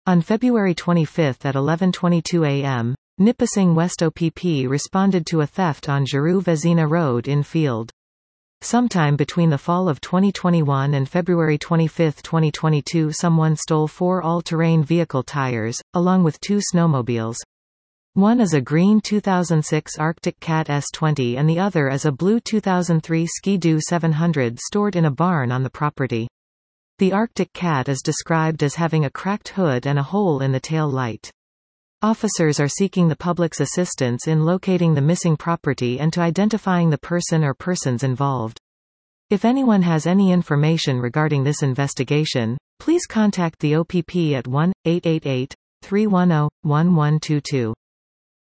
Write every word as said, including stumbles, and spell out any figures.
On February twenty-fifth at eleven twenty-two a m, Nipissing West O P P responded to a theft on Giroux Vezina Road in Field. Sometime between the fall of twenty twenty-one and February twenty-fifth twenty twenty-two, someone stole four all-terrain vehicle tires, along with two snowmobiles. One is a green two thousand six Arctic Cat S twenty and the other is a blue two thousand three Ski-Doo seven hundred stored in a barn on the property. The Arctic Cat is described as having a cracked hood and a hole in the tail light. Officers are seeking the public's assistance in locating the missing property and to identifying the person or persons involved. If anyone has any information regarding this investigation, please contact the O P P at one eight eight eight, three one zero, one one two two.